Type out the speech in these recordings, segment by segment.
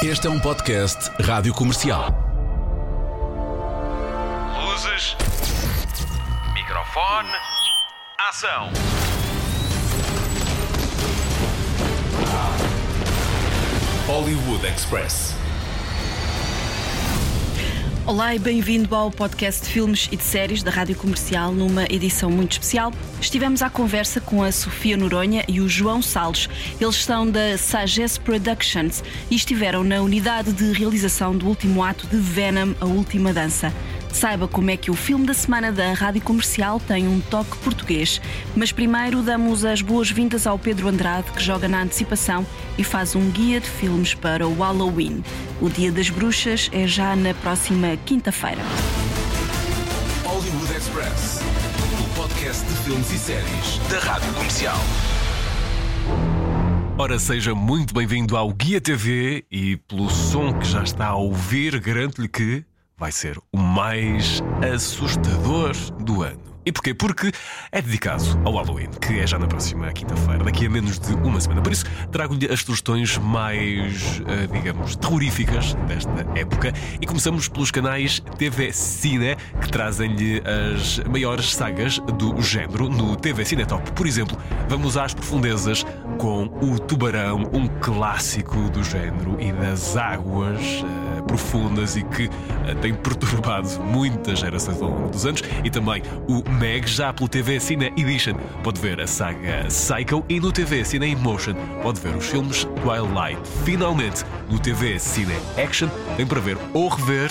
Este é um podcast Rádio Comercial. Luzes, microfone, ação. Hollywood Express. Olá e bem-vindo ao podcast de filmes e de séries da Rádio Comercial, numa edição muito especial. Estivemos à conversa com a Sofia Noronha e o João Salles. Eles são da Sagesse Productions e estiveram na unidade de realização do último ato de Venom, A Última Dança. Saiba como é que o filme da semana da Rádio Comercial tem um toque português. Mas primeiro damos as boas-vindas ao Pedro Andrade, que joga na antecipação e faz um guia de filmes para o Halloween. O Dia das Bruxas é já na próxima quinta-feira. Hollywood Express, o podcast de filmes e séries da Rádio Comercial. Ora, seja muito bem-vindo ao Guia TV e pelo som que já está a ouvir, garanto-lhe que vai ser o mais assustador do ano. E porquê? Porque é dedicado ao Halloween, que é já na próxima quinta-feira, daqui a menos de uma semana. Por isso, trago-lhe as sugestões mais, digamos, terroríficas desta época. E começamos pelos canais TV Cine, que trazem-lhe as maiores sagas do género no TV Cine Top. Por exemplo, vamos às profundezas com O Tubarão, um clássico do género e das águas profundas e que tem perturbado muitas gerações ao longo dos anos. E também o Meg, já pelo TV Cine Edition, pode ver a saga Psycho, e no TV Cine Emotion pode ver os filmes Twilight. Finalmente, no TV Cine Action, tem para ver ou rever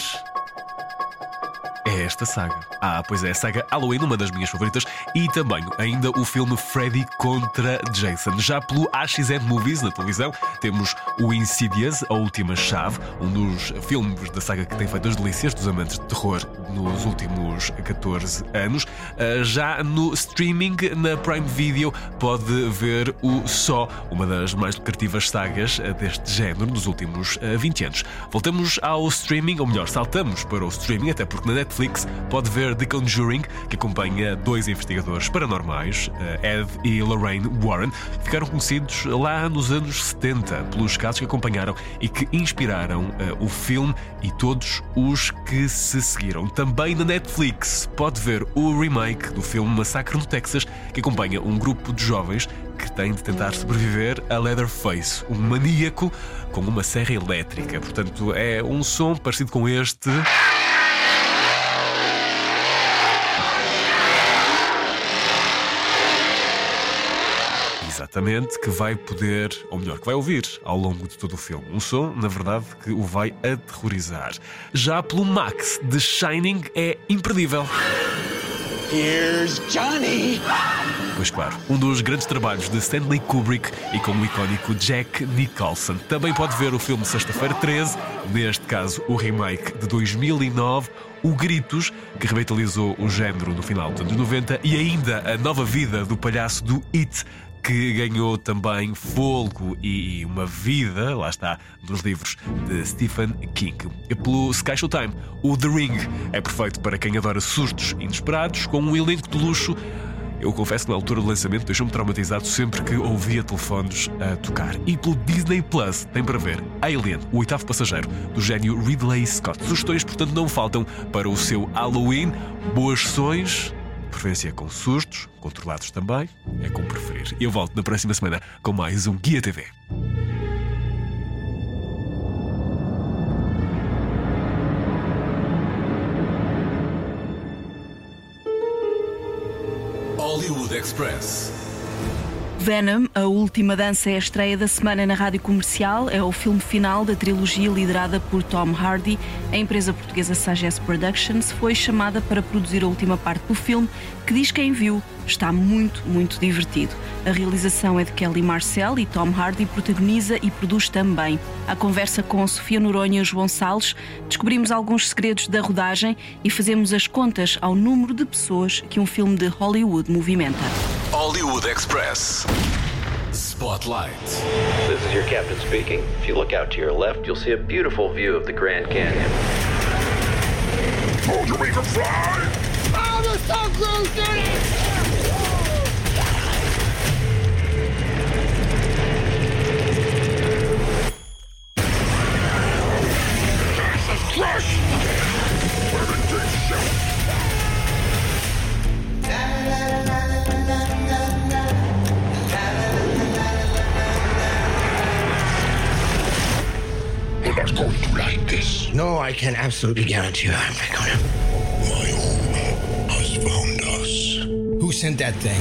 é esta saga. Pois é, a saga Halloween, uma das minhas favoritas, e também ainda o filme Freddy contra Jason. Já pelo AXN Movies, na televisão, temos o Insidious, A Última Chave, um dos filmes da saga que tem feito as delícias dos amantes de terror nos últimos 14 anos. Já no streaming, na Prime Video, pode ver o Saw, uma das mais lucrativas sagas deste género dos últimos 20 anos. Voltamos ao streaming, ou melhor, saltamos para o streaming, até porque na Netflix pode ver The Conjuring, que acompanha dois investigadores paranormais, Ed e Lorraine Warren, que ficaram conhecidos lá nos anos 70 pelos casos que acompanharam e que inspiraram o filme e todos os que se seguiram. Também na Netflix pode ver o remake do filme Massacre no Texas, que acompanha um grupo de jovens que tem de tentar sobreviver a Leatherface, um maníaco com uma serra elétrica. Portanto, é um som parecido com este. Exatamente, que vai poder, ou melhor, que vai ouvir ao longo de todo o filme. Um som, na verdade, que o vai aterrorizar. Já pelo Max, The Shining é imperdível. Here's Johnny! Pois claro, um dos grandes trabalhos de Stanley Kubrick e com o icónico Jack Nicholson. Também pode ver o filme Sexta-feira 13, neste caso o remake de 2009, O Gritos, que revitalizou o género no final dos anos 90, e ainda a nova vida do palhaço do It, que ganhou também fôlego e uma vida, lá está, dos livros de Stephen King. E pelo Sky Showtime, o The Ring é perfeito para quem adora sustos inesperados, com um elenco de luxo. Eu confesso que na altura do lançamento deixou-me traumatizado sempre que ouvia telefones a tocar. E pelo Disney Plus tem para ver Alien, o oitavo passageiro, do gênio Ridley Scott. Sugestões, portanto, não faltam para o seu Halloween. Boas sessões, preferência com sustos, controlados também, é como preferir. E eu volto na próxima semana com mais um Guia TV. Hollywood Express. Venom, A Última Dança é a estreia da semana na Rádio Comercial. É o filme final da trilogia liderada por Tom Hardy. A empresa portuguesa Sagesse Productions foi chamada para produzir a última parte do filme, que diz quem viu está muito, muito divertido. A realização é de Kelly Marcel e Tom Hardy protagoniza e produz também. À conversa com a Sofia Noronha e o João Salles, descobrimos alguns segredos da rodagem e fazemos as contas ao número de pessoas que um filme de Hollywood movimenta. Hollywood Express. Spotlight. This is your captain speaking. If you look out to your left, you'll see a beautiful view of the Grand Canyon. Told you we could fly! Oh, the Tom Cruise did it! not going to like this. No, I can absolutely guarantee you I'm not gonna. My home has found us. Who sent that thing?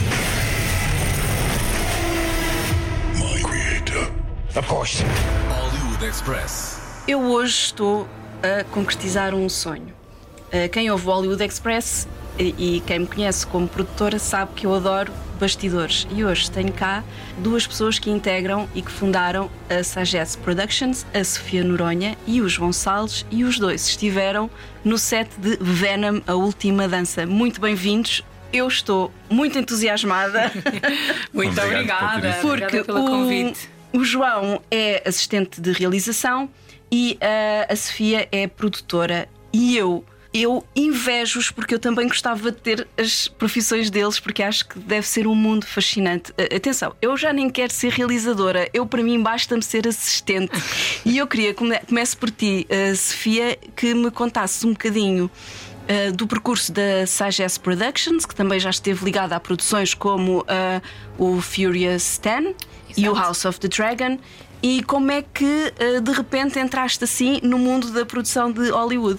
My creator. Of course. Hollywood Express. Eu hoje estou a concretizar um sonho. Quem ouve o Hollywood Express e quem me conhece como produtora sabe que eu adoro bastidores. E hoje tenho cá duas pessoas que integram e que fundaram a Sagesse Productions, a Sofia Noronha e o João Salles, e os dois estiveram no set de Venom, a última dança. Muito bem-vindos. Eu estou muito entusiasmada. Muito obrigada. Porque pelo convite. O João é assistente de realização e a Sofia é produtora. E eu invejo-os porque eu também gostava de ter as profissões deles, porque acho que deve ser um mundo fascinante. Atenção, eu já nem quero ser realizadora, para mim basta-me ser assistente. E eu queria, comece por ti, Sofia, que me contasses um bocadinho do percurso da Sagesse Productions, que também já esteve ligada a produções como o Furious 10 e o House of the Dragon. E como é que de repente entraste assim no mundo da produção de Hollywood?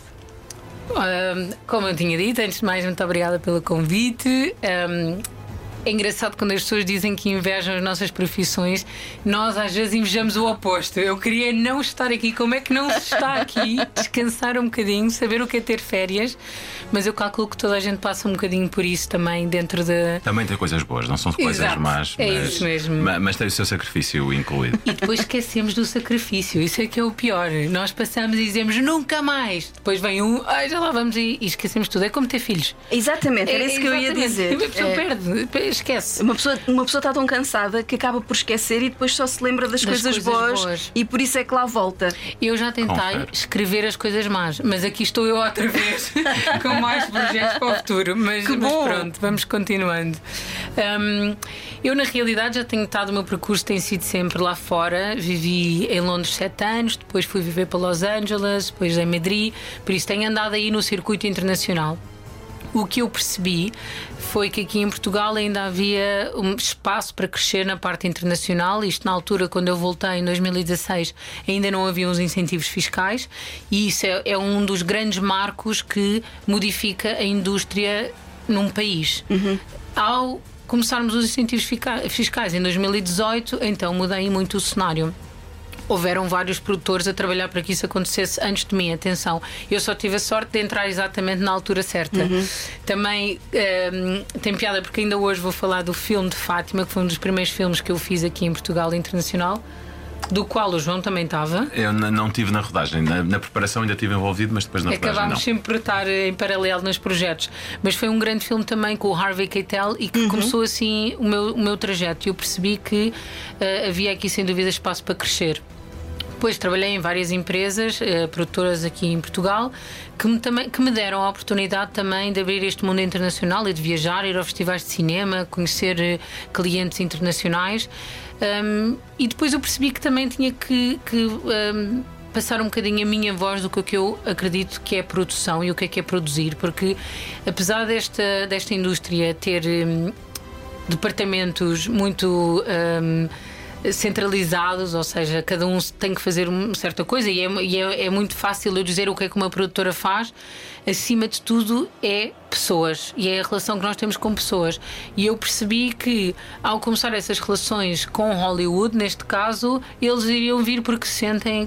Como eu tinha dito, antes de mais, muito obrigada pelo convite. É engraçado quando as pessoas dizem que invejam as nossas profissões. Nós às vezes invejamos o oposto. Eu queria não estar aqui. Como é que não se está aqui? Descansar um bocadinho, saber o que é ter férias. Mas eu calculo que toda a gente passa um bocadinho por isso também dentro de... Também tem coisas boas, não são coisas Exato, más. É isso mesmo. Mas tem o seu sacrifício incluído. E depois esquecemos do sacrifício. Isso é que é o pior. Nós passamos e dizemos nunca mais. Depois vem já lá vamos e esquecemos tudo. É como ter filhos. Exatamente, era isso que eu ia dizer. A pessoa perde, esquece. Uma pessoa está tão cansada que acaba por esquecer e depois só se lembra das coisas boas. E por isso é que lá volta. Eu já tentei escrever as coisas más, mas aqui estou eu outra vez com mais projetos para o futuro. Mas pronto, vamos continuando. Eu na realidade já tenho estado, o meu percurso tem sido sempre lá fora. Vivi em Londres 7 anos, depois fui viver para Los Angeles, depois em Madrid. Por isso tenho andado aí no circuito internacional. O que eu percebi foi que aqui em Portugal ainda havia um espaço para crescer na parte internacional. Isto na altura, quando eu voltei em 2016, ainda não havia os incentivos fiscais. E isso é um dos grandes marcos que modifica a indústria num país. Ao começarmos os incentivos fiscais em 2018, então mudei muito o cenário. Houveram vários produtores a trabalhar para que isso acontecesse antes de mim. Atenção, eu só tive a sorte de entrar exatamente na altura certa. Também tem piada porque ainda hoje vou falar do filme de Fátima, que foi um dos primeiros filmes que eu fiz aqui em Portugal internacional, do qual o João também estava. Eu não estive na rodagem, na preparação ainda estive envolvido, mas depois na rodagem acabámos não. sempre por estar em paralelo nos projetos. Mas foi um grande filme também com o Harvey Keitel e que começou assim o meu trajeto. E eu percebi que havia aqui sem dúvida espaço para crescer. Depois trabalhei em várias empresas, produtoras aqui em Portugal, que me deram a oportunidade também de abrir este mundo internacional e de viajar, ir a festivais de cinema, conhecer clientes internacionais. E depois eu percebi que também tinha que passar um bocadinho a minha voz do que eu acredito que é produção e o que é produzir, porque apesar desta indústria ter departamentos muito centralizados, ou seja, cada um tem que fazer uma certa coisa e é muito fácil eu dizer o que é que uma produtora faz. Acima de tudo é pessoas e é a relação que nós temos com pessoas. E eu percebi que ao começar essas relações com Hollywood, neste caso, eles iriam vir porque se sentem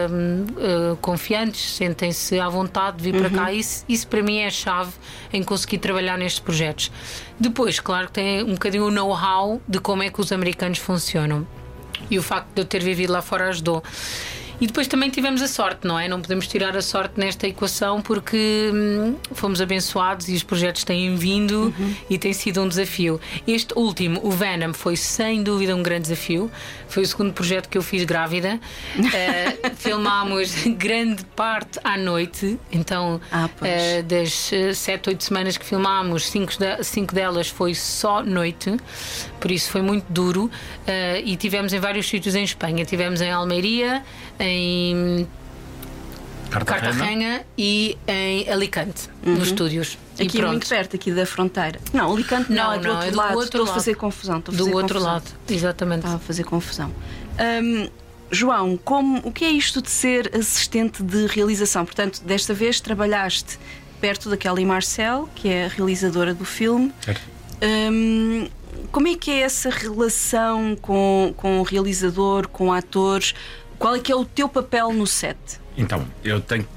confiantes, sentem-se à vontade de vir para cá. Isso para mim é a chave em conseguir trabalhar nestes projetos. Depois, claro que tem um bocadinho o know-how de como é que os americanos funcionam. E o facto de eu ter vivido lá fora ajudou. E depois também tivemos a sorte, não é? Não podemos tirar a sorte nesta equação porque fomos abençoados e os projetos têm vindo e tem sido um desafio. Este último, o Venom, foi sem dúvida um grande desafio. Foi o segundo projeto que eu fiz grávida. Filmámos grande parte à noite. Então, das 7, 8 semanas que filmámos, 5 delas foi só noite. Por isso foi muito duro. E tivemos em vários sítios em Espanha. Tivemos em Almeria, em Cartagena e em Alicante, nos estúdios. Aqui muito perto, aqui da fronteira. Não, Alicante não, é do outro lado. Estou a fazer confusão. Do outro lado, exatamente. Estava a fazer confusão. João, o que é isto de ser assistente de realização? Portanto, desta vez trabalhaste perto da Kelly Marcel, que é a realizadora do filme. Como é que é essa relação com o realizador, com atores? Qual é que é o teu papel no set? Então, eu tenho que.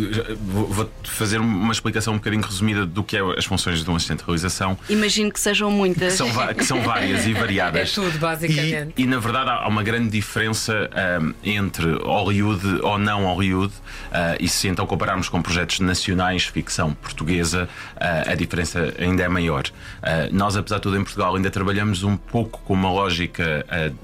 Vou fazer uma explicação um bocadinho resumida do que é as funções de um assistente de realização. Imagino que sejam muitas. Que são várias e variadas. É tudo, basicamente. E na verdade há uma grande diferença entre Hollywood ou não Hollywood. E se então compararmos com projetos nacionais, ficção portuguesa, a diferença ainda é maior. Nós, apesar de tudo, em Portugal ainda trabalhamos um pouco com uma lógica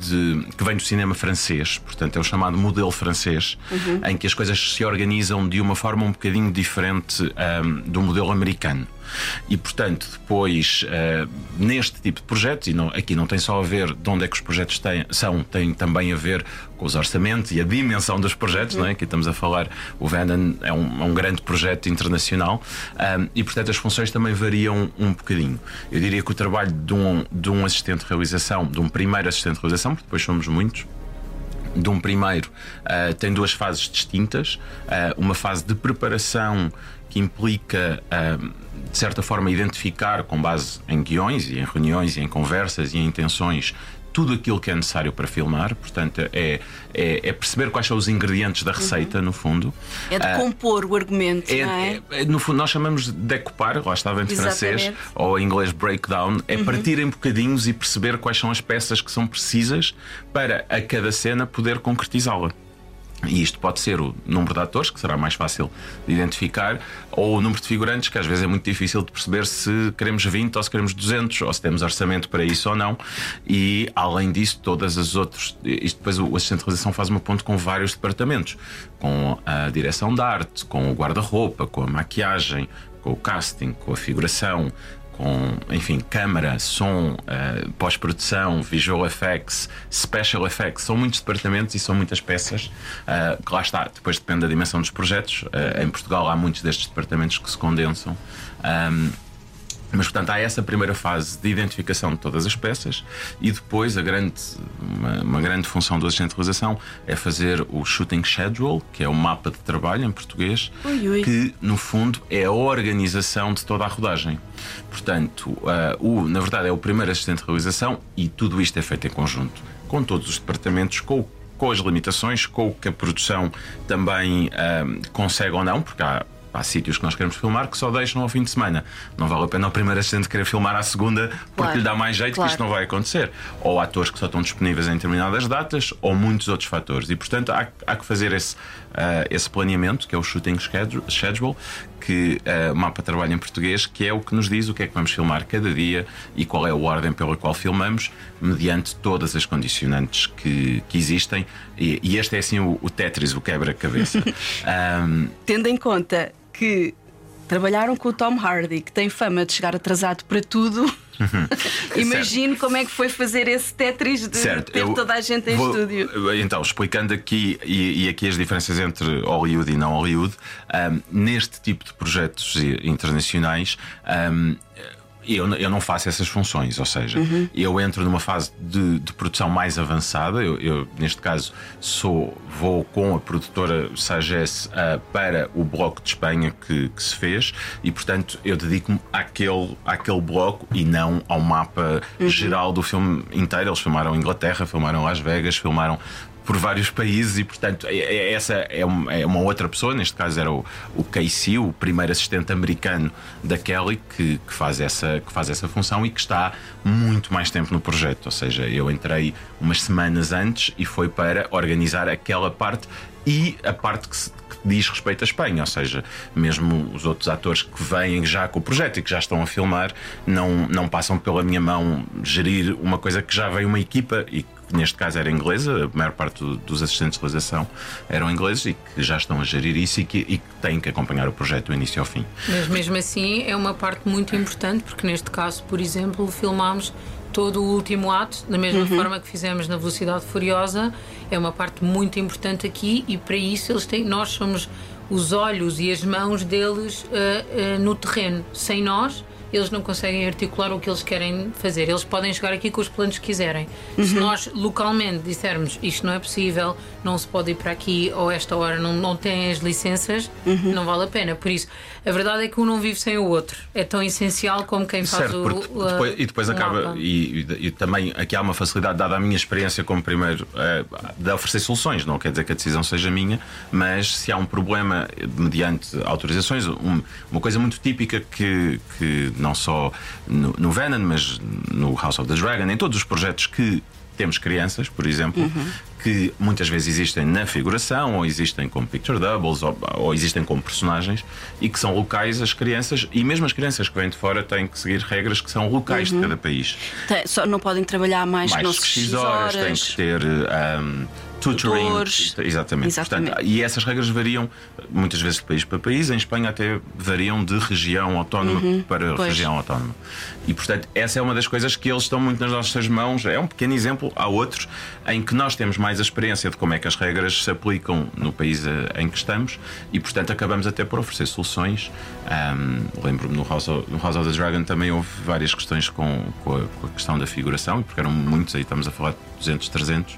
que vem do cinema francês. Portanto, é o chamado modelo francês, em que as coisas se organizam de uma forma um bocadinho diferente do modelo americano. E, portanto, depois, neste tipo de projetos, e aqui não tem só a ver de onde é que os projetos tem também a ver com os orçamentos e a dimensão dos projetos, não é? Aqui estamos a falar, o Vanden é um grande projeto internacional, e, portanto, as funções também variam um bocadinho. Eu diria que o trabalho de um assistente de realização, de um primeiro assistente de realização, porque depois somos muitos, de um primeiro, tem duas fases distintas. Uma fase de preparação que implica, de certa forma, identificar, com base em guiões e em reuniões e em conversas e em intenções, tudo aquilo que é necessário para filmar. Portanto, é perceber quais são os ingredientes da receita, no fundo. É de compor o argumento, não é? No fundo, nós chamamos de decupar, lá estava em francês, ou em inglês breakdown. É partir em bocadinhos e perceber quais são as peças que são precisas para a cada cena poder concretizá-la. E isto pode ser o número de atores, que será mais fácil de identificar, ou o número de figurantes, que às vezes é muito difícil de perceber se queremos 20 ou se queremos 200, ou se temos orçamento para isso ou não. E, além disso, todas as outras. Isto depois o assistente de realização faz uma ponte com vários departamentos, com a direção de arte, com o guarda-roupa, com a maquiagem, com o casting, com a figuração, com, enfim, câmara, som, pós-produção, visual effects, special effects. São muitos departamentos e são muitas peças, que lá está, depois depende da dimensão dos projetos. Em Portugal há muitos destes departamentos que se condensam. Mas, portanto, há essa primeira fase de identificação de todas as peças, e depois uma grande função do assistente de realização é fazer o shooting schedule, que é o mapa de trabalho em português, que, no fundo, é a organização de toda a rodagem. Portanto, na verdade, é o primeiro assistente de realização, e tudo isto é feito em conjunto com todos os departamentos, com as limitações, com o que a produção também consegue ou não, porque há sítios que nós queremos filmar que só deixam ao fim de semana. Não vale a pena o primeiro assistente querer filmar à segunda, porque lhe dá mais jeito, que isto não vai acontecer. Ou há atores que só estão disponíveis em determinadas datas, ou muitos outros fatores. E, portanto, há que fazer esse planeamento, que é o shooting schedule, que mapa de trabalho em português, que é o que nos diz o que é que vamos filmar cada dia e qual é a ordem pela qual filmamos, mediante todas as condicionantes que existem. E este é assim o Tetris, o quebra-cabeça. Tendo em conta que trabalharam com o Tom Hardy, que tem fama de chegar atrasado para tudo, imagino como é que foi fazer esse Tetris de ter toda a gente em estúdio. Então, explicando aqui e aqui as diferenças entre Hollywood e não Hollywood, neste tipo de projetos internacionais, eu não faço essas funções, ou seja, eu entro numa fase de produção mais avançada. Eu neste caso, vou com a produtora Sagesse para o bloco de Espanha que se fez, e, portanto, eu dedico-me àquele bloco e não ao mapa geral do filme inteiro. Eles filmaram Inglaterra, filmaram Las Vegas, filmaram por vários países, e, portanto, essa é uma outra pessoa. Neste caso era o Casey, o primeiro assistente americano da Kelly, que faz essa função e que está muito mais tempo no projeto. Ou seja, eu entrei umas semanas antes e foi para organizar aquela parte e a parte que diz respeito à Espanha. Ou seja, mesmo os outros atores que vêm já com o projeto e que já estão a filmar não passam pela minha mão gerir uma coisa que já veio uma equipa, e que neste caso era inglesa. A maior parte dos assistentes de realização eram ingleses e que já estão a gerir isso e que têm que acompanhar o projeto do início ao fim. Mas mesmo assim é uma parte muito importante, porque neste caso, por exemplo, filmámos todo o último ato da mesma forma que fizemos na Velocidade Furiosa. É uma parte muito importante aqui, e para isso nós somos os olhos e as mãos deles no terreno. Sem nós eles não conseguem articular o que eles querem fazer. Eles podem chegar aqui com os planos que quiserem. Se nós localmente dissermos isto não é possível, não se pode ir para aqui, ou esta hora não tem as licenças, não vale a pena. Por isso, a verdade é que um não vive sem o outro. É tão essencial como quem faz depois acaba. E também aqui há uma facilidade, dada a minha experiência como primeiro, de oferecer soluções. Não quer dizer que a decisão seja minha, mas se há um problema mediante autorizações, uma coisa muito típica que não só no Venom, mas no House of the Dragon, em todos os projetos que temos crianças, por exemplo, que muitas vezes existem na figuração, ou existem como picture doubles, ou existem como personagens, e que são locais as crianças, e mesmo as crianças que vêm de fora têm que seguir regras que são locais de cada país. Só não podem trabalhar mais que não se X horas, têm que ter tutoring. Exatamente. Portanto, e essas regras variam muitas vezes de país para país. Em Espanha até variam de região autónoma para região autónoma. E portanto essa é uma das coisas que eles estão muito nas nossas mãos. É um pequeno exemplo. Há outros em que nós temos mais a experiência de como é que as regras se aplicam no país em que estamos, e portanto acabamos até por oferecer soluções. Lembro-me no House of the Dragon também houve várias questões com a questão da figuração, porque eram muitos, aí estamos a falar de 200, 300,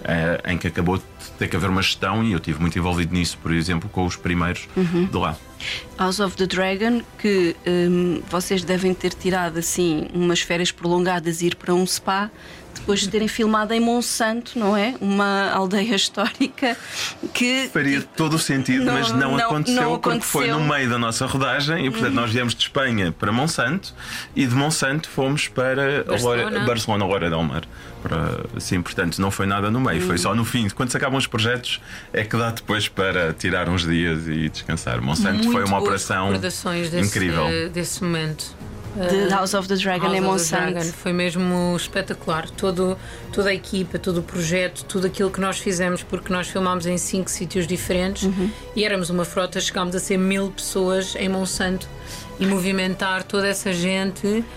em que acabou de ter que haver uma gestão, e eu estive muito envolvido nisso, por exemplo, com os primeiros de lá. House of the Dragon, que vocês devem ter tirado assim umas férias prolongadas e ir para um spa depois de terem filmado em Monsanto, não é? Uma aldeia histórica que faria todo o sentido, mas não aconteceu porque foi no meio da nossa rodagem, e portanto nós viemos de Espanha para Monsanto, e de Monsanto fomos para Barcelona, Lloret del Mar. Sim, portanto não foi nada no meio, foi só no fim. Quando se acabam os projetos é que dá depois para tirar uns dias e descansar. Monsanto foi uma operação incrível desse momento. The House of the Dragon em Monsanto. Foi mesmo espetacular. Toda a equipa, todo o projeto, tudo aquilo que nós fizemos, porque nós filmámos em 5 sítios diferentes e éramos uma frota, chegámos a ser 1000 pessoas em Monsanto, e movimentar toda essa gente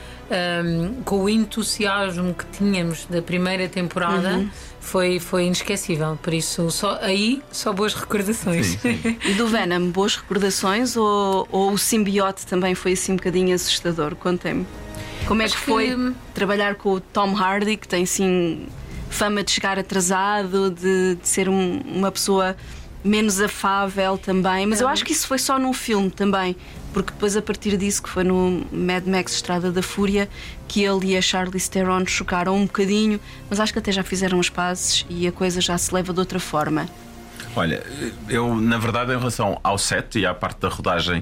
com o entusiasmo que tínhamos da primeira temporada. Foi inesquecível, por isso só boas recordações. Sim. E do Venom, boas recordações, ou o simbiote também foi assim um bocadinho assustador? Contem-me. Como é que foi trabalhar com o Tom Hardy, que tem sim fama de chegar atrasado, de ser uma pessoa menos afável também, mas eu acho que isso foi só num filme também, porque depois a partir disso, que foi no Mad Max Estrada da Fúria, que ele e a Charlize Theron chocaram um bocadinho, mas acho que até já fizeram as pazes e a coisa já se leva de outra forma. Olha, eu na verdade, em relação ao set e à parte da rodagem,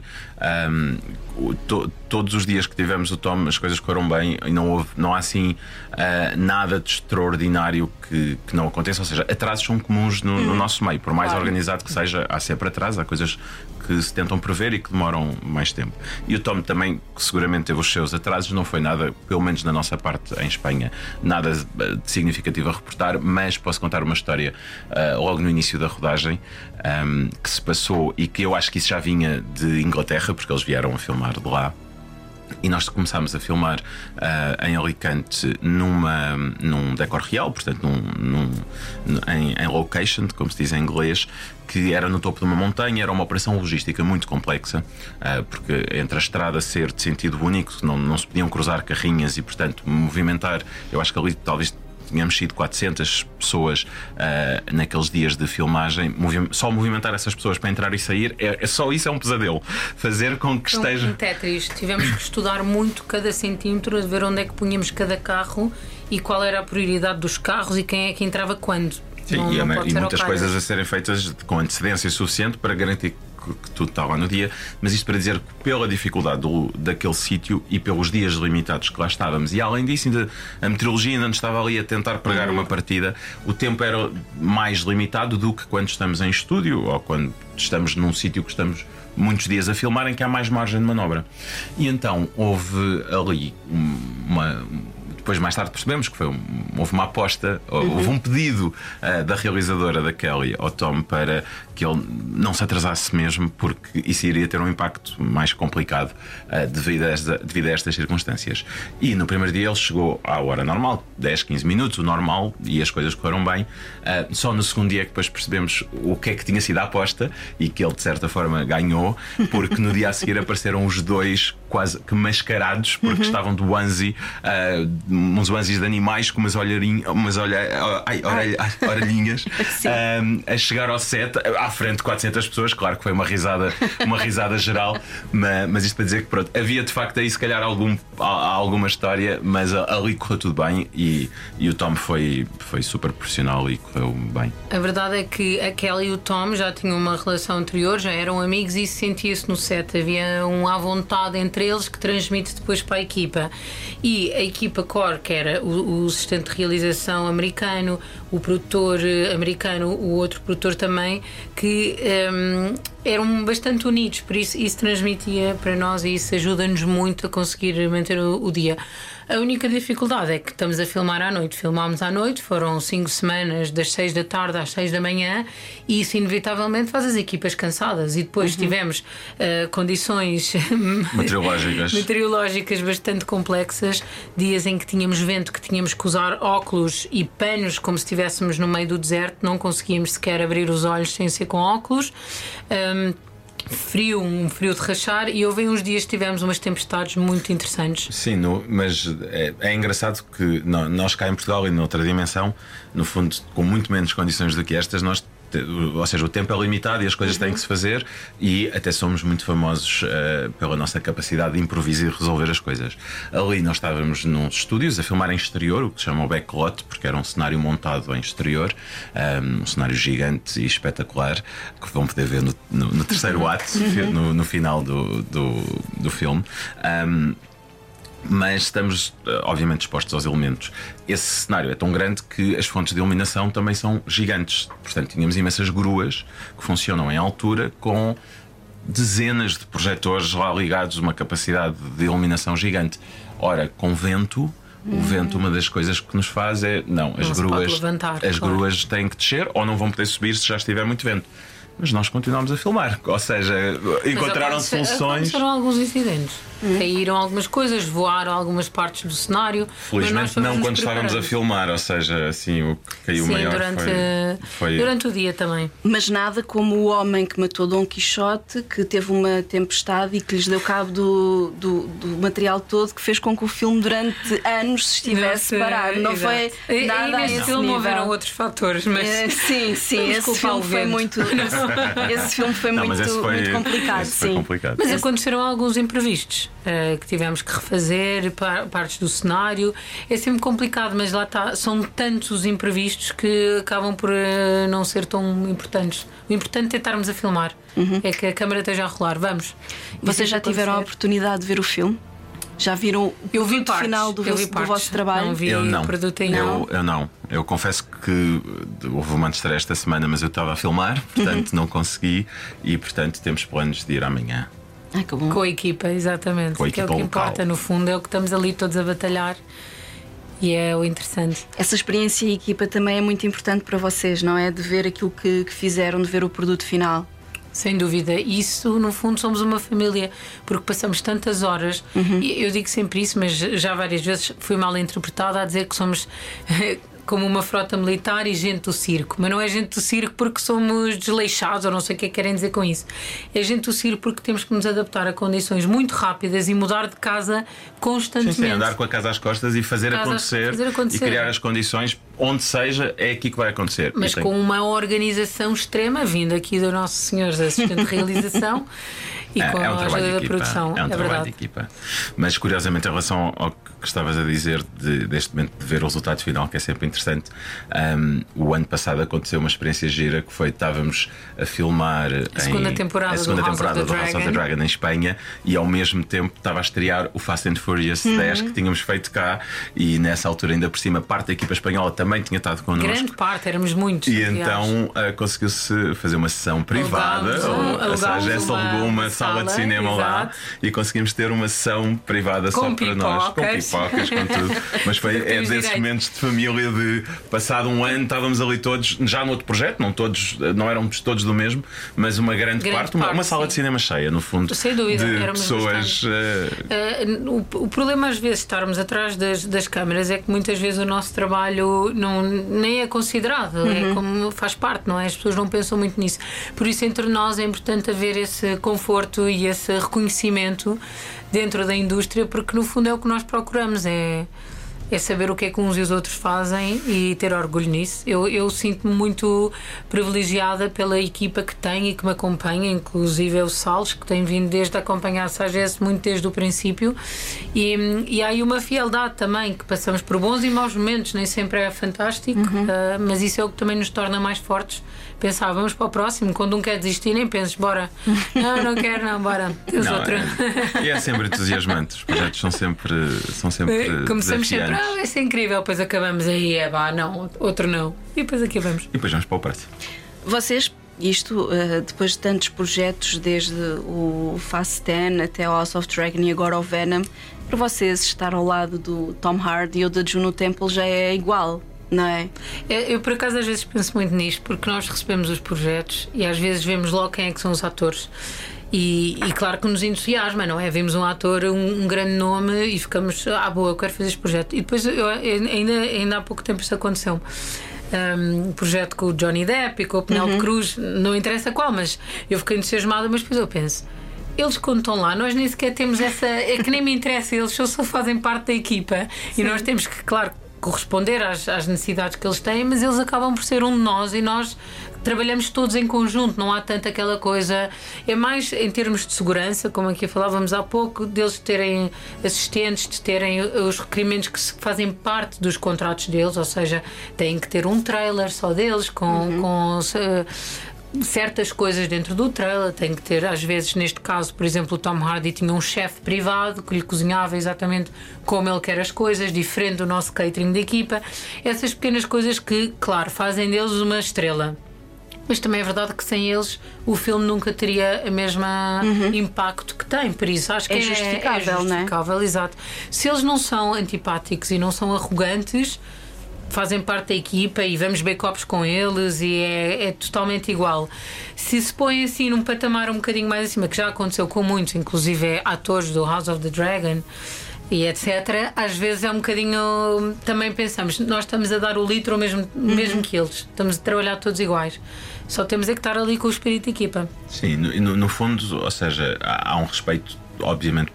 todos os dias que tivemos o Tom, as coisas correram bem e não há assim nada de extraordinário que não aconteça. Ou seja, atrasos são comuns no nosso meio, por mais organizado que seja, há sempre atrasos, há coisas que se tentam prever e que demoram mais tempo. E o Tom também, que seguramente teve os seus atrasos, não foi nada, pelo menos na nossa parte em Espanha, nada de significativo a reportar, mas posso contar uma história logo no início da rodagem que se passou, e que eu acho que isso já vinha de Inglaterra, porque eles vieram a filmar de lá. E nós começámos a filmar em Alicante num decor real, portanto em location, como se diz em inglês, que era no topo de uma montanha. Era uma operação logística muito complexa, porque entre a estrada ser de sentido único, não se podiam cruzar carrinhas, e portanto movimentar, eu acho que ali talvez tínhamos sido 400 pessoas naqueles dias de filmagem. Só movimentar essas pessoas para entrar e sair, só isso é um pesadelo. Fazer com que esteja. Um Tetris. Tivemos que estudar muito cada centímetro, de ver onde é que punhamos cada carro e qual era a prioridade dos carros e quem é que entrava quando. Sim, e muitas coisas a serem feitas com antecedência suficiente para garantir que tudo está lá no dia. Mas isto para dizer que, pela dificuldade daquele sítio e pelos dias limitados que lá estávamos, e além disso ainda a meteorologia ainda nos estava ali a tentar pregar uma partida, o tempo era mais limitado do que quando estamos em estúdio ou quando estamos num sítio que estamos muitos dias a filmar, em que há mais margem de manobra. E então houve ali depois mais tarde percebemos que houve uma aposta, houve um pedido da realizadora da Kelly ao Tom para que ele não se atrasasse mesmo, porque isso iria ter um impacto mais complicado devido a estas circunstâncias. E no primeiro dia ele chegou à hora normal, 10, 15 minutos, o normal, e as coisas correram bem. Só no segundo dia que depois percebemos o que é que tinha sido a aposta e que ele de certa forma ganhou, porque no dia a seguir apareceram os dois quase que mascarados, porque estavam de onesie, uns onesies de animais com umas orelhinhas, a chegar ao set à frente de 400 pessoas. Claro que foi uma risada geral, mas isto para dizer que pronto, havia de facto aí se calhar alguma história, mas ali correu tudo bem e o Tom foi super profissional e correu bem. A verdade é que a Kelly e o Tom já tinham uma relação anterior, já eram amigos, e isso sentia-se no set. Havia à vontade entre eles que transmite depois para a equipa. E a equipa core, que era o assistente de realização americano, o produtor americano, o outro produtor também, que eram bastante unidos, por isso transmitia para nós, e isso ajuda-nos muito a conseguir manter o dia. A única dificuldade é que estamos a filmar à noite. Filmámos à noite, foram 5 semanas, das 6 da tarde às 6 da manhã, e isso inevitavelmente faz as equipas cansadas. E depois tivemos condições meteorológicas bastante complexas, dias em que tínhamos vento, que tínhamos que usar óculos e panos como se estivéssemos no meio do deserto, não conseguíamos sequer abrir os olhos sem ser com óculos. Um frio de rachar, e houve uns dias que tivemos umas tempestades muito interessantes. Sim, mas é engraçado que nós cá em Portugal e noutra dimensão, no fundo, com muito menos condições do que estas, ou seja, o tempo é limitado e as coisas têm que se fazer, e até somos muito famosos pela nossa capacidade de improviso e resolver as coisas. Ali nós estávamos nos estúdios a filmar em exterior, o que se chama o backlot, porque era um cenário montado em exterior, um cenário gigante e espetacular, que vão poder ver no terceiro ato, no final do filme. Mas estamos, obviamente, expostos aos elementos. Esse cenário é tão grande que as fontes de iluminação também são gigantes. Portanto, tínhamos imensas gruas que funcionam em altura com dezenas de projetores lá ligados, uma capacidade de iluminação gigante. Ora, com vento, o vento, uma das coisas que nos faz é as gruas têm que descer ou não vão poder subir se já estiver muito vento. Mas nós continuamos a filmar, ou seja, encontraram soluções. Aconteceram alguns incidentes, caíram algumas coisas, voaram algumas partes do cenário. Felizmente não quando estávamos a filmar, ou seja, assim, o que caiu maior durante o dia também. Mas nada como o homem que matou Dom Quixote, que teve uma tempestade e que lhes deu cabo do material todo, que fez com que o filme durante anos se estivesse parado. Não foi nada. E nesse filme houveram outros fatores, mas sim, esse filme foi muito. Esse filme foi muito complicado. Foi complicado. Mas aconteceram alguns imprevistos que tivemos que refazer partes do cenário. É sempre complicado, mas lá está, são tantos os imprevistos que acabam por não ser tão importantes. O importante é estarmos a filmar, é que a câmara esteja a rolar. Vamos. Vocês já tiveram a oportunidade de ver o filme? Já viram o final do vosso trabalho? Não vi o produto ainda. Eu não. Eu confesso que houve uma estreia esta semana, mas eu estava a filmar, portanto não consegui, e portanto temos planos de ir amanhã. Que bom. Com a equipa, exatamente. Que é o que importa, no fundo, é o que estamos ali todos a batalhar. E é o interessante. Essa experiência e equipa também é muito importante para vocês, não é? De ver aquilo que fizeram, de ver o produto final. Sem dúvida, isso no fundo somos uma família, porque passamos tantas horas, e eu digo sempre isso, mas já várias vezes fui mal interpretada a dizer que somos como uma frota militar e gente do circo. Mas não é gente do circo porque somos desleixados, ou não sei o que querem dizer com isso. É gente do circo porque temos que nos adaptar a condições muito rápidas e mudar de casa constantemente. Sim, andar com a casa às costas e fazer acontecer e criar as condições onde seja, é aqui que vai acontecer. Mas com uma organização extrema, vindo aqui do nosso senhor assistente de realização e com a ajuda da produção. É um trabalho de equipa. Mas curiosamente, em relação ao que estavas a dizer deste momento de ver o resultado final, que é sempre interessante, o ano passado aconteceu uma experiência gira, que foi, estávamos a filmar a segunda temporada do House of the Dragon em Espanha, e ao mesmo tempo estava a estrear o Fast and Furious 10 que tínhamos feito cá, e nessa altura ainda por cima parte da equipa espanhola também também tinha estado connosco. Grande parte, éramos muitos. E então conseguiu-se fazer uma sessão privada. A Sagesse alugou uma sala de cinema lá e conseguimos ter uma sessão privada só para nós. Com pipocas, com tudo. Mas foi desses momentos de família de passado um ano, estávamos ali todos, já no outro projeto, não éramos todos do mesmo, mas uma grande parte, uma sala de cinema cheia, no fundo. Sem dúvida, de pessoas. O problema às vezes de estarmos atrás das câmaras é que muitas vezes o nosso trabalho nem é considerado, é como faz parte, não é? As pessoas não pensam muito nisso. Por isso, entre nós é importante haver esse conforto e esse reconhecimento dentro da indústria, porque no fundo é o que nós procuramos, é saber o que é que uns e os outros fazem e ter orgulho nisso. Eu sinto-me muito privilegiada pela equipa que tenho e que me acompanha, inclusive o Salles, que tem vindo desde acompanhar a Sagesse muito desde o princípio, e há aí uma fialdade também, que passamos por bons e maus momentos, nem sempre é fantástico, mas isso é o que também nos torna mais fortes. Pensar, vamos para o próximo, quando um quer desistir, nem penses, bora. Não quero, não, bora. Temos outro. E é sempre entusiasmante. Os projetos são sempre começamos sempre, vai ser incrível, depois acabamos aí, não, outro não. E depois aqui vamos. E depois vamos para o próximo. Vocês, depois de tantos projetos, desde o Fast 10 até o House of Dragon e agora o Venom, para vocês estar ao lado do Tom Hardy ou da Juno Temple já é igual, não é? Eu por acaso às vezes penso muito nisto, porque nós recebemos os projetos e às vezes vemos logo quem é que são os atores. E claro que nos entusiasma, não é? Vemos um ator, um grande nome e ficamos, boa, eu quero fazer este projeto. E depois ainda há pouco tempo isso aconteceu. Um projeto com o Johnny Depp e com o Penélope Cruz, não interessa qual, mas eu fiquei entusiasmada, mas depois eu penso, eles quando estão lá, nós nem sequer temos essa. É que nem me interessa, eles só fazem parte da equipa. Sim. E nós temos que, claro, corresponder às necessidades que eles têm, mas eles acabam por ser um de nós e nós trabalhamos todos em conjunto, não há tanto aquela coisa. É mais em termos de segurança, como aqui falávamos há pouco, deles terem assistentes, de terem os requerimentos que fazem parte dos contratos deles, ou seja, têm que ter um trailer só deles com certas coisas dentro do trailer, tem que ter, às vezes, neste caso, por exemplo, o Tom Hardy tinha um chefe privado que lhe cozinhava exatamente como ele quer as coisas, diferente do nosso catering de equipa. Essas pequenas coisas que, claro, fazem deles uma estrela. Mas também é verdade que sem eles o filme nunca teria o mesmo impacto que tem. Por isso acho que é justificável, não é? Exato. Se eles não são antipáticos e não são arrogantes, fazem parte da equipa e vamos beber copos com eles e é totalmente igual. Se põe assim num patamar um bocadinho mais acima, que já aconteceu com muitos, inclusive atores do House of the Dragon e etc., às vezes é um bocadinho. Também pensamos, nós estamos a dar o litro mesmo que eles, estamos a trabalhar todos iguais, só temos é que estar ali com o espírito de equipa. Sim, no fundo, ou seja, há um respeito, obviamente.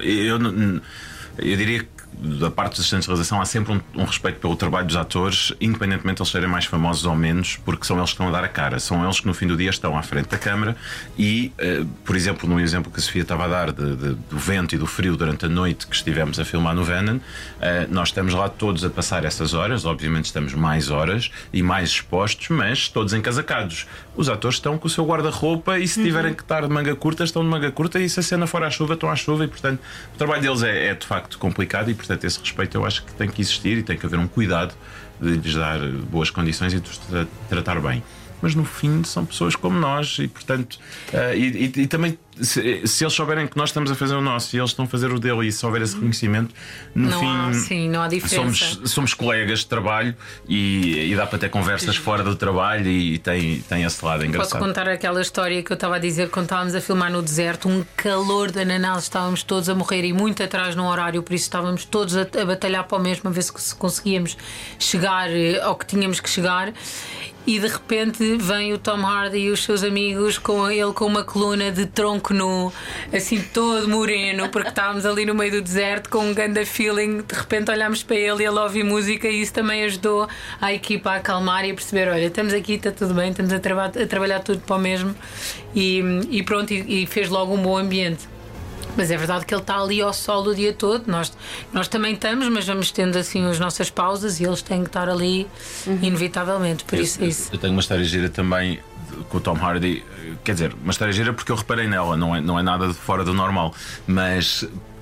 Eu diria que da parte dos assistentes de realização há sempre um respeito pelo trabalho dos atores, independentemente de eles serem mais famosos ou menos, porque são eles que estão a dar a cara, são eles que no fim do dia estão à frente da câmara e, por exemplo, no exemplo que a Sofia estava a dar do vento e do frio durante a noite que estivemos a filmar no Venom, nós estamos lá todos a passar essas horas, obviamente estamos mais horas e mais expostos, mas todos encasacados. Os atores estão com o seu guarda-roupa e se tiverem que estar de manga curta, estão de manga curta, e se a cena for à chuva, estão à chuva, e portanto o trabalho deles é de facto complicado, e portanto esse respeito eu acho que tem que existir e tem que haver um cuidado de lhes dar boas condições e de os tratar bem. Mas no fim são pessoas como nós e portanto e também se eles souberem que nós estamos a fazer o nosso e eles estão a fazer o dele, e se houver esse reconhecimento, no fim não há diferença. Somos colegas de trabalho e dá para ter conversas fora do trabalho e tem esse lado engraçado. Posso contar aquela história que eu estava a dizer quando estávamos a filmar no deserto, um calor de ananás, estávamos todos a morrer e muito atrás no horário, por isso estávamos todos a batalhar para o mesmo, a ver se conseguíamos chegar ao que tínhamos que chegar. E de repente vem o Tom Hardy e os seus amigos com ele com uma coluna de tronco nu, assim todo moreno, porque estávamos ali no meio do deserto com um grande feeling. De repente olhámos para ele e ele ouve música, e isso também ajudou a equipa a acalmar e a perceber, olha, estamos aqui, está tudo bem, estamos a trabalhar tudo para o mesmo, e pronto, e fez logo um bom ambiente. Mas é verdade que ele está ali ao sol o dia todo. Nós também estamos, mas vamos tendo assim as nossas pausas e eles têm que estar ali inevitavelmente. Por isso é isso. Eu tenho uma história gira também com o Tom Hardy. Quer dizer, uma história gira porque eu reparei nela, não é nada de fora do normal. Mas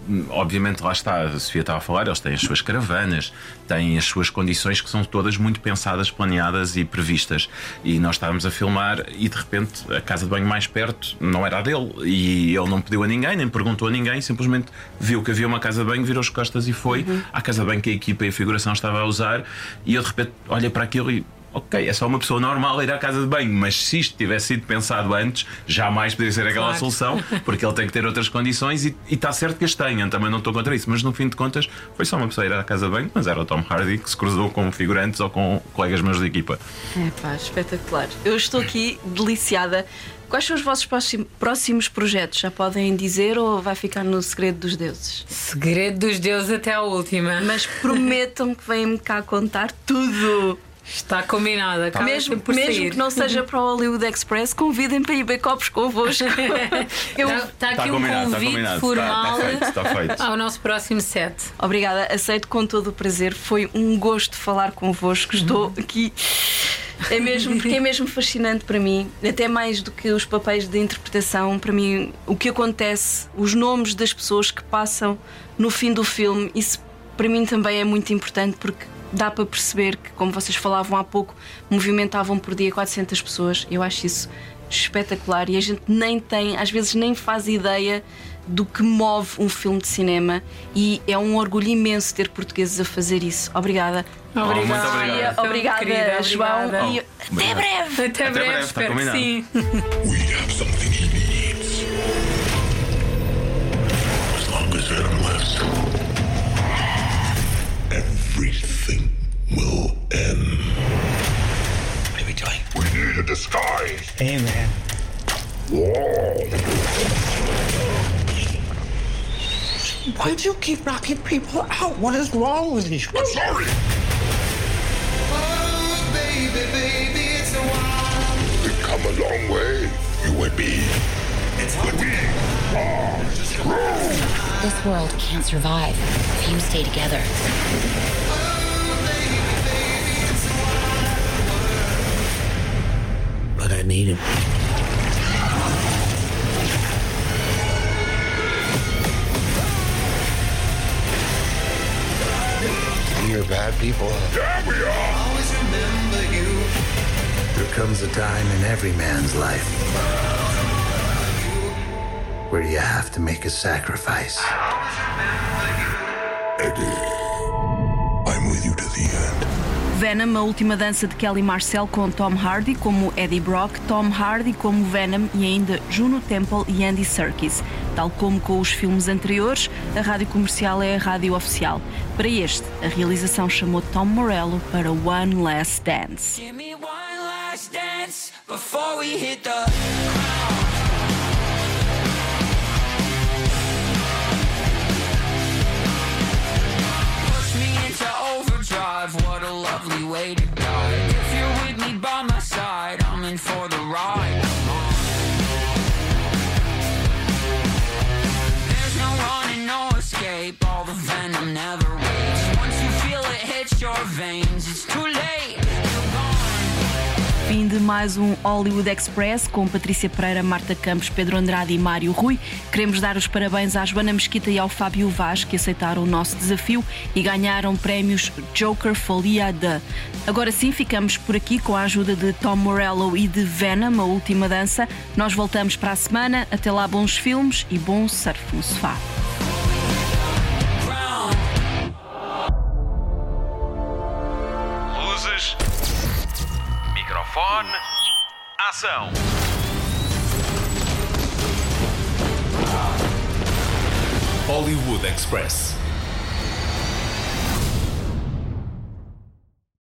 obviamente, lá está, a Sofia estava a falar, eles têm as suas caravanas, têm as suas condições que são todas muito pensadas, planeadas e previstas. E nós estávamos a filmar e de repente a casa de banho mais perto não era a dele. E ele não pediu a ninguém, nem perguntou a ninguém, simplesmente viu que havia uma casa de banho, virou as costas e foi à casa de banho que a equipa e a figuração estava a usar. E eu de repente olhei para aquilo e ok, é só uma pessoa normal ir à casa de banho, mas se isto tivesse sido pensado antes, jamais poderia ser aquela solução, porque ele tem que ter outras condições e está certo que as tenha, também não estou contra isso, mas no fim de contas foi só uma pessoa ir à casa de banho, mas era o Tom Hardy que se cruzou com figurantes ou com colegas meus de equipa. Espetacular. Eu estou aqui deliciada. Quais são os vossos próximos projetos? Já podem dizer ou vai ficar no segredo dos deuses? Segredo dos deuses até à última. Mas prometam que vêm-me cá contar tudo. Está combinada, mesmo que não seja para o Hollywood Express, convidem para ir beber copos convosco. Está aqui um convite formal está feito. ao nosso próximo set. Obrigada, aceito com todo o prazer. Foi um gosto falar convosco. Estou aqui. Porque é mesmo fascinante para mim, até mais do que os papéis de interpretação. Para mim, o que acontece, os nomes das pessoas que passam no fim do filme, isso para mim também é muito importante, porque dá para perceber que, como vocês falavam há pouco, movimentavam por dia 400 pessoas. Eu acho isso espetacular e a gente nem tem, às vezes nem faz ideia do que move um filme de cinema, e é um orgulho imenso ter portugueses a fazer isso. Obrigada. Obrigada. Obrigada, João. E até breve. Até breve, espero que sim. We have something he needs. As long as Venom lives, everything will end. What are we doing? We need a disguise. Hey, man. Whoa. Why do you keep knocking people out? What is wrong with you? I'm sorry. Oh, baby, baby, it's a while. We've come a long way, you and me. But we are strong. This world can't survive if you stay together. But I need him. You're bad people. Yeah, we are. Always remember you. There comes a time in every man's life where you have to make a sacrifice. Eddie, I'm with you to the end. Venom, a última dança de Kelly Marcel, com Tom Hardy como Eddie Brock, Tom Hardy como Venom e ainda Juno Temple e Andy Serkis. Tal como com os filmes anteriores, a Rádio Comercial é a rádio oficial. Para este, a realização chamou Tom Morello para One Last Dance. Give me one last dance before we hit the ground. Push me into overdrive, what a lovely way to die. If you're with me by my side, I'm in for the ride. There's no running, no escape, all the venom never waits. Once you feel it hit your veins, it's too late, you're gone. Fim de mais um Hollywood Express com Patrícia Pereira, Marta Campos, Pedro Andrade e Mário Rui. Queremos dar os parabéns à Joana Mesquita e ao Fábio Vaz, que aceitaram o nosso desafio e ganharam prémios Joker Folia de. Agora sim, ficamos por aqui com a ajuda de Tom Morello e de Venom, a última dança. Nós voltamos para a semana. Até lá, bons filmes e bom surf no sofá. Luzes, microfone, ação. Hollywood Express.